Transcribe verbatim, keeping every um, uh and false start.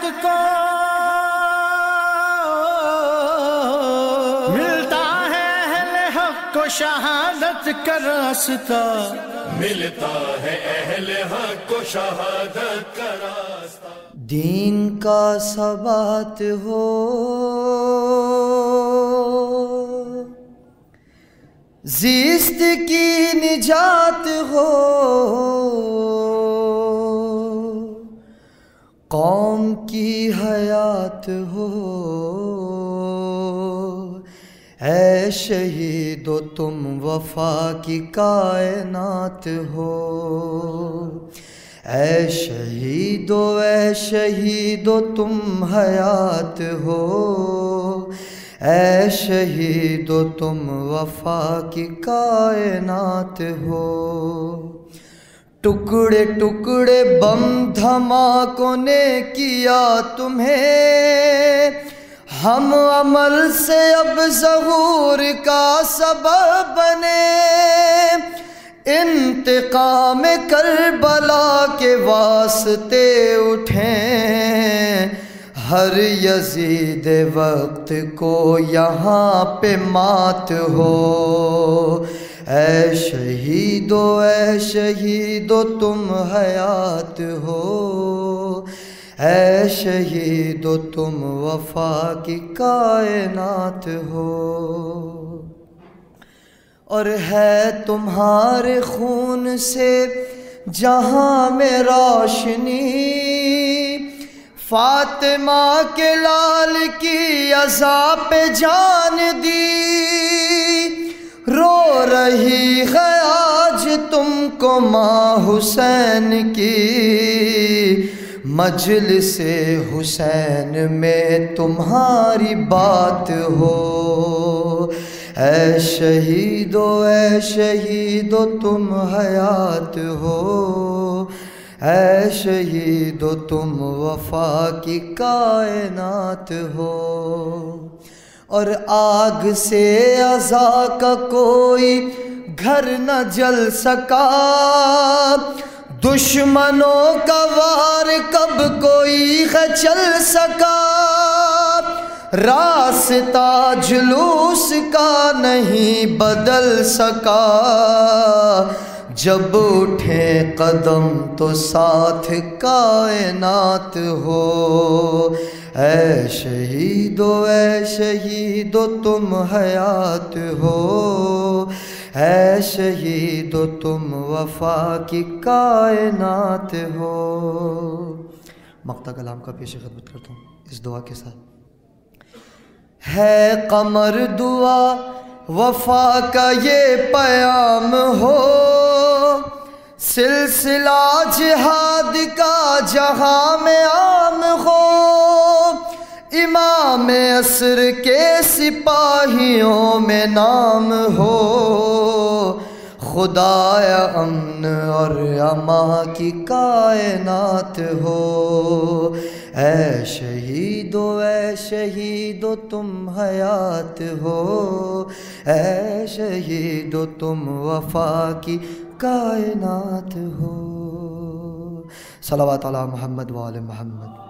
کو ملتا ہے اہل حق کو شہادت کا راستہ، ملتا ہے اہل حق کو شہادت کا راستہ۔ دین کا ثبات ہو، زیست کی نجات ہو، قوم کی حیات ہو، اے شہید و تم وفا کی کائنات ہو، اے شہید و اے شہید و تم حیات ہو، اے شہید و تم وفا کی کائنات ہو۔ ٹکڑے ٹکڑے بم دھماکوں نے کیا تمہیں، ہم عمل سے اب ظہور کا سبب بنے، انتقام کربلا کے واسطے اٹھیں، ہر یزید وقت کو یہاں پہ مات ہو، اے شہیدو اے شہیدو تم حیات ہو، اے شہیدو تم وفا کی کائنات ہو، اور ہے تمہارے خون سے جہاں میں روشنی، فاطمہ کے لال کی عزا پہ جان دی، رو رہی ہے آج تم کو ماں حسین کی، مجلس حسین میں تمہاری بات ہو، اے شہیدو اے شہیدو تم حیات ہو، اے شہیدو تم وفا کی کائنات ہو، اور آگ سے عزا کا کوئی گھر نہ جل سکا، دشمنوں کا وار کب کوئی چل سکا، راستہ جلوس کا نہیں بدل سکا، جب اٹھے قدم تو ساتھ کائنات ہو، اے شہیدو اے شہیدو تم حیات ہو، اے شہیدو تم وفا کی کائنات ہو۔ مقطع کلام کا پیش خدمت کرتا ہوں اس دعا کے ساتھ۔ ہے قمر دعا وفا کا یہ پیام ہو، سلسلہ جہاد کا جہاں میں عام ہو، امام عصر کے سپاہیوں میں نام ہو، خدایا امن اور امان کی کائنات ہو، اے شہیدو اے شہیدو تم حیات ہو، اے شہیدو تم وفا کی کائنات ہو۔ صلوات علی محمد و آل محمد۔